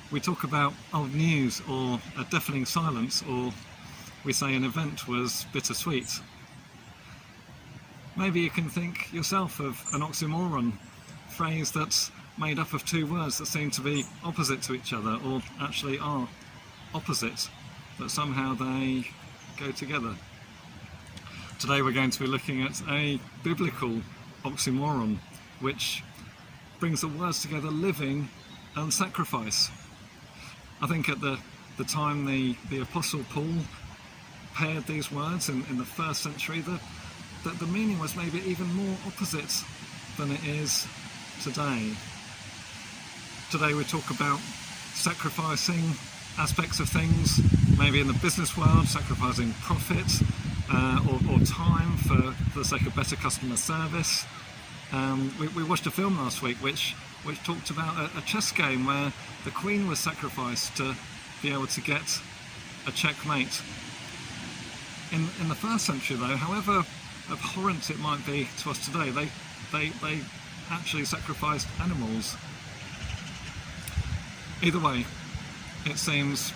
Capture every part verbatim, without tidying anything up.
we talk about old news or a deafening silence, or we say an event was bittersweet. Maybe you can think yourself of an oxymoron, phrase that's made up of two words that seem to be opposite to each other, or actually are opposite, but somehow they go together. Today we're going to be looking at a biblical oxymoron, which brings the words together, living and sacrifice. I think at the, the time the, the Apostle Paul paired these words in, in the first century, the, the, the meaning was maybe even more opposite than it is today. Today we talk about sacrificing aspects of things, maybe in the business world, sacrificing profit uh, or, or time for, for the sake of better customer service. Um, we, we watched a film last week which which talked about a, a chess game where the queen was sacrificed to be able to get a checkmate. In in the first century, though, however abhorrent it might be to us today, they they they actually sacrificed animals. Either way, it seems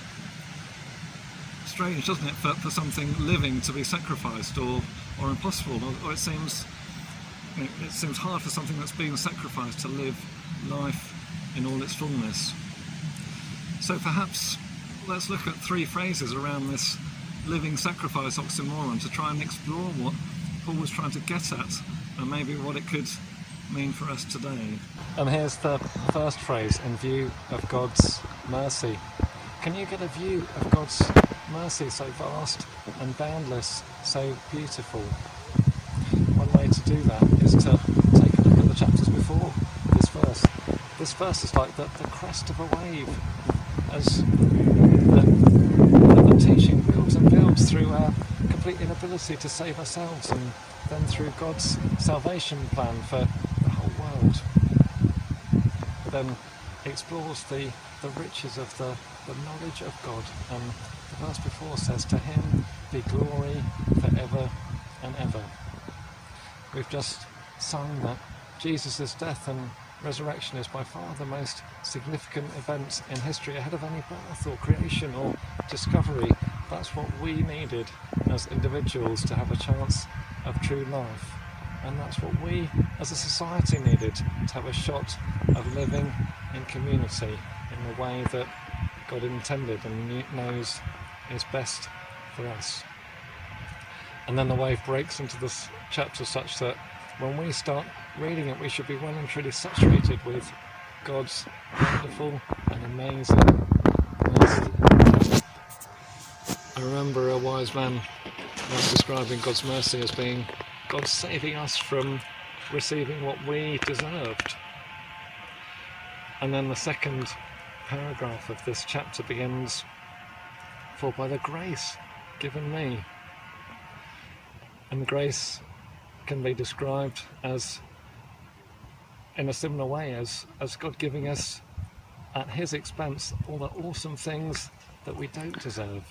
strange, doesn't it, for, for something living to be sacrificed, or or impossible, or, or it seems it, it seems hard for something that's being sacrificed to live life in all its fullness. So perhaps let's look at three phrases around this living sacrifice oxymoron to try and explore what Paul was trying to get at, and maybe what it could mean for us today. And here's the first phrase: in view of God's mercy. Can you get a view of God's mercy, so vast and boundless, so beautiful? One way to do that is to take a look at the chapters before this verse. This verse is like the, the crest of a wave, as the, the teaching builds and builds through our complete inability to save ourselves, and then through God's salvation plan for the whole world. It then explores the, the riches of the, the knowledge of God, and the verse before says, "To him be glory forever and ever." We've just sung that Jesus' death and resurrection is by far the most significant event in history, ahead of any birth or creation or discovery. That's what we needed as individuals to have a chance of true life, and that's what we as a society needed to have a shot of living in community in the way that God intended and knows is best for us. And then the wave breaks into this chapter such that when we start reading it, we should be well and truly saturated with God's wonderful and amazing mercy. I remember a wise man once describing God's mercy as being God saving us from receiving what we deserved. And then the second paragraph of this chapter begins, "For by the grace given me." And grace can be described as, in a similar way, as, as God giving us at his expense all the awesome things that we don't deserve.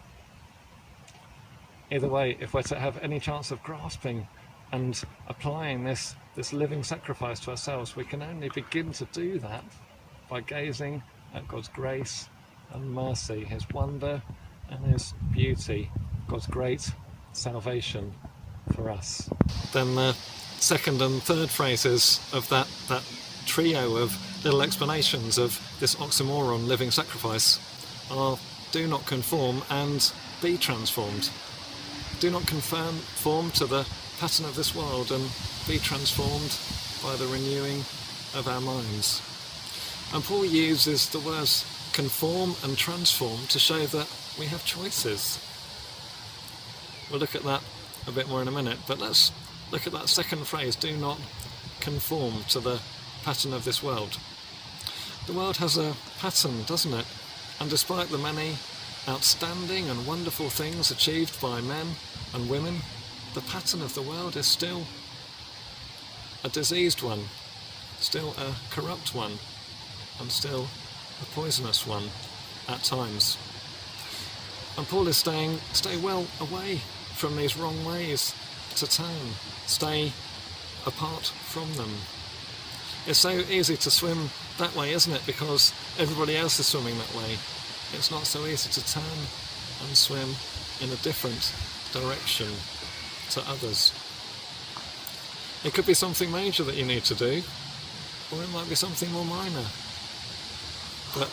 Either way, if we're to have any chance of grasping and applying this, this living sacrifice to ourselves, we can only begin to do that by gazing at God's grace and mercy, his wonder and his beauty, God's great salvation for us. Then the second and third phrases of that, that trio of little explanations of this oxymoron, living sacrifice, are "do not conform" and "be transformed." Do not conform to the pattern of this world, and be transformed by the renewing of our minds. And Paul uses the words conform and transform to show that we have choices. We'll look at that a bit more in a minute, but let's look at that second phrase: do not conform to the pattern of this world. The world has a pattern, doesn't it? And despite the many outstanding and wonderful things achieved by men and women, the pattern of the world is still a diseased one, still a corrupt one, and still a poisonous one at times. And Paul is saying, stay well away from these wrong ways to turn. Stay apart from them. It's so easy to swim that way, isn't it? Because everybody else is swimming that way, it's not so easy to turn and swim in a different direction to others. It could be something major that you need to do, or it might be something more minor. But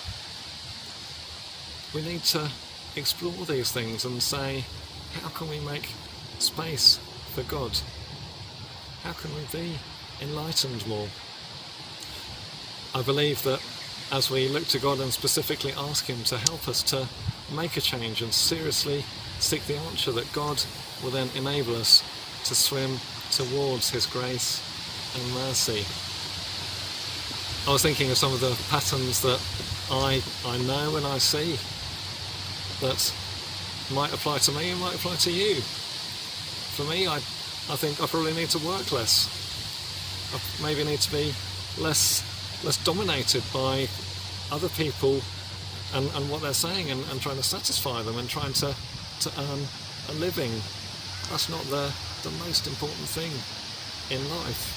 we need to explore these things and say, how can we make space for God? How can we be enlightened more? I believe that as we look to God and specifically ask Him to help us to make a change and seriously seek the answer, that God will then enable us to swim towards His grace and mercy. I was thinking of some of the patterns that I, I know and I see that might apply to me and might apply to you. For me, I, I think I probably need to work less. I maybe need to be less less dominated by other people and, and what they're saying, and, and trying to satisfy them and trying to, to earn a living. That's not the, the most important thing in life.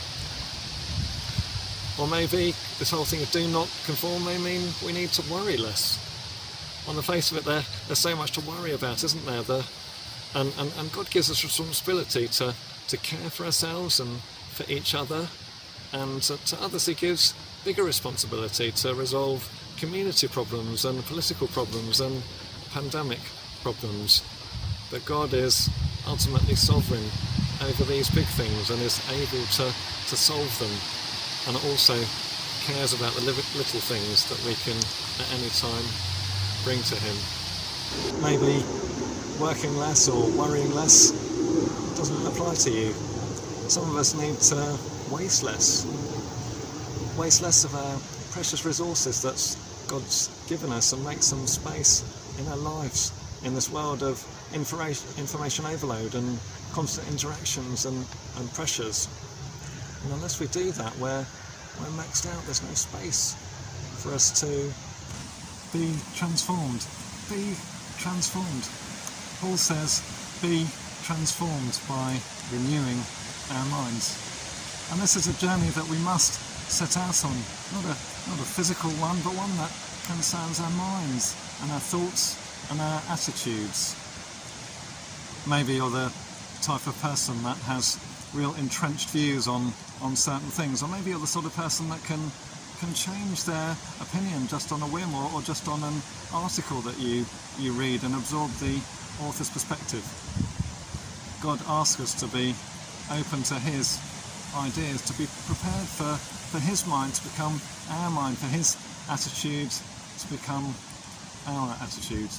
Or maybe this whole thing of do not conform may mean we need to worry less. On the face of it, there, there's so much to worry about, isn't there? The, and, and, and God gives us responsibility to, to care for ourselves and for each other, and to, to others He gives bigger responsibility to resolve community problems and political problems and pandemic problems. But God is ultimately sovereign over these big things and is able to, to solve them, and also cares about the little things that we can at any time bring to Him. Maybe working less or worrying less doesn't apply to you. Some of us need to waste less. Waste less of our precious resources that God's given us, and make some space in our lives in this world of information, information overload and constant interactions and, and pressures. And unless we do that, we're, we're maxed out. There's no space for us to be transformed. Be transformed. Paul says, be transformed by renewing our minds. And this is a journey that we must set out on, not a, not a physical one, but one that concerns our minds and our thoughts and our attitudes. Maybe you're the type of person that has real entrenched views on, on certain things, or maybe you're the sort of person that can can change their opinion just on a whim, or, or just on an article that you, you read and absorb the author's perspective. God asks us to be open to His ideas, to be prepared for, for His mind to become our mind, for His attitude to become our attitude.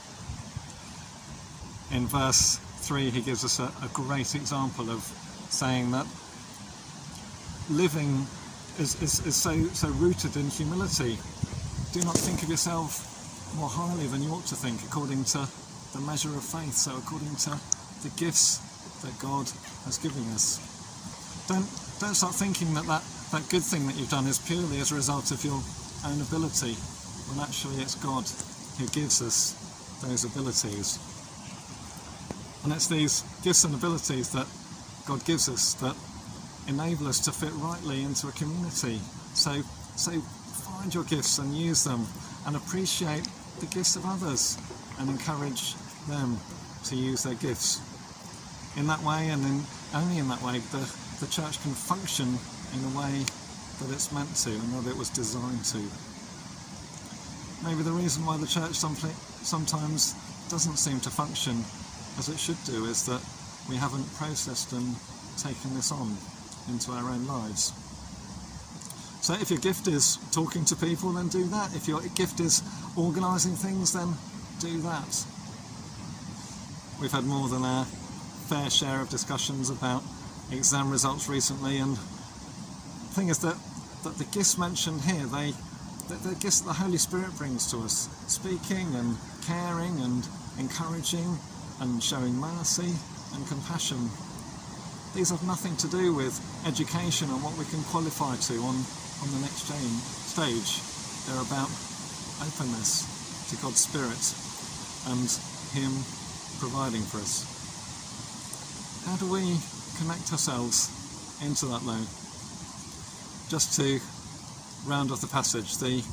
In verse three, he gives us a, a great example of saying that living is, is, is so, so rooted in humility. Do not think of yourself more highly than you ought to think, according to the measure of faith, so according to the gifts that God has given us. Don't, don't start thinking that, that that good thing that you've done is purely as a result of your own ability, when actually it's God who gives us those abilities. And it's these gifts and abilities that God gives us that enable us to fit rightly into a community. So, so find your gifts and use them, and appreciate the gifts of others and encourage them to use their gifts. In that way, and in, only in that way, the, the church can function in a way that it's meant to and that it was designed to. Maybe the reason why the church sometimes doesn't seem to function as it should do is that we haven't processed and taken this on into our own lives. So if your gift is talking to people, then do that. If your gift is organising things, then do that. We've had more than our fair share of discussions about exam results recently, and the thing is that, that the gifts mentioned here, they, they're the gifts that the Holy Spirit brings to us. Speaking and caring and encouraging and showing mercy and compassion. These have nothing to do with education and what we can qualify to on, on the next stage. They're about openness to God's Spirit and Him providing for us. How do we connect ourselves into that though? Just to round off the passage, the,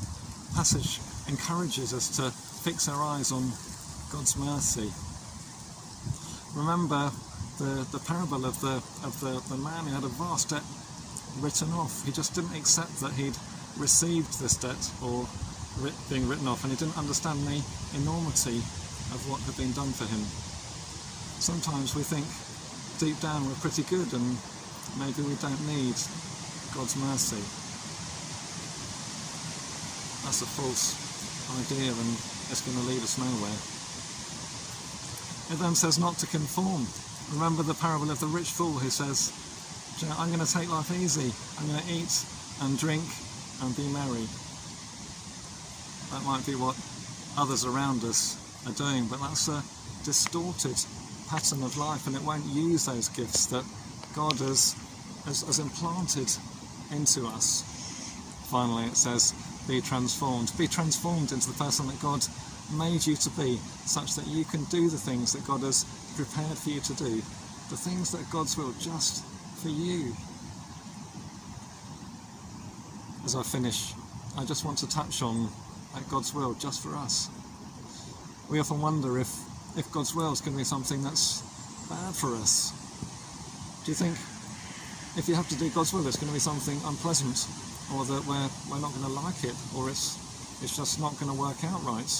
passage encourages us to fix our eyes on God's mercy. Remember the, the parable of the of the, the man who had a vast debt written off. He just didn't accept that he'd received this debt or writ, being written off, and he didn't understand the enormity of what had been done for him. Sometimes we think deep down we're pretty good and maybe we don't need God's mercy. That's a false idea, and it's going to lead us nowhere. It then says not to conform. Remember the parable of the rich fool who says, I'm going to take life easy, I'm going to eat and drink and be merry. That might be what others around us are doing, but that's a distorted pattern of life, and it won't use those gifts that God has, has, has implanted into us. Finally, it says, be transformed. Be transformed into the person that God made you to be, such that you can do the things that God has prepared for you to do, the things that God's will just for you. As I finish, I just want to touch on like, God's will just for us. We often wonder if, if God's will is going to be something that's bad for us. Do you think if you have to do God's will, it's going to be something unpleasant, or that we're, we're not going to like it, or it's, it's just not going to work out right?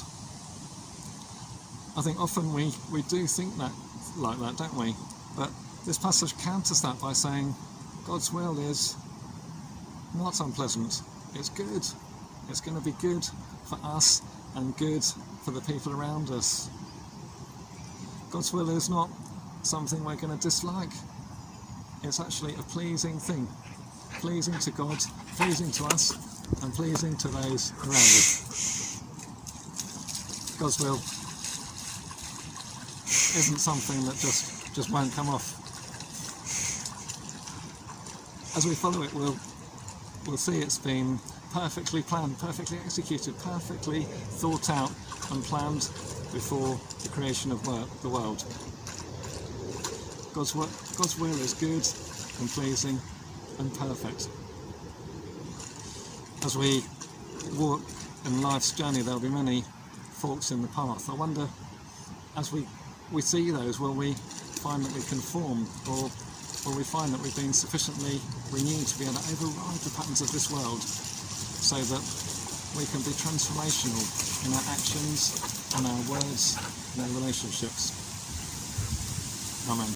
I think often we, we do think that like that, don't we? But this passage counters that by saying God's will is not unpleasant, it's good. It's going to be good for us and good for the people around us. God's will is not something we're going to dislike. It's actually a pleasing thing. Pleasing to God, pleasing to us, and pleasing to those around us. God's will isn't something that just, just won't come off. As we follow it, we'll, we'll see it's been perfectly planned, perfectly executed, perfectly thought out and planned before the creation of the world. God's, God's will is good and pleasing and perfect. As we walk in life's journey, there'll be many forks in the path. I wonder, as we, we see those, will we find that we conform, or will we find that we've been sufficiently renewed to be able to override the patterns of this world, so that we can be transformational in our actions, in our words, in our relationships? Amen.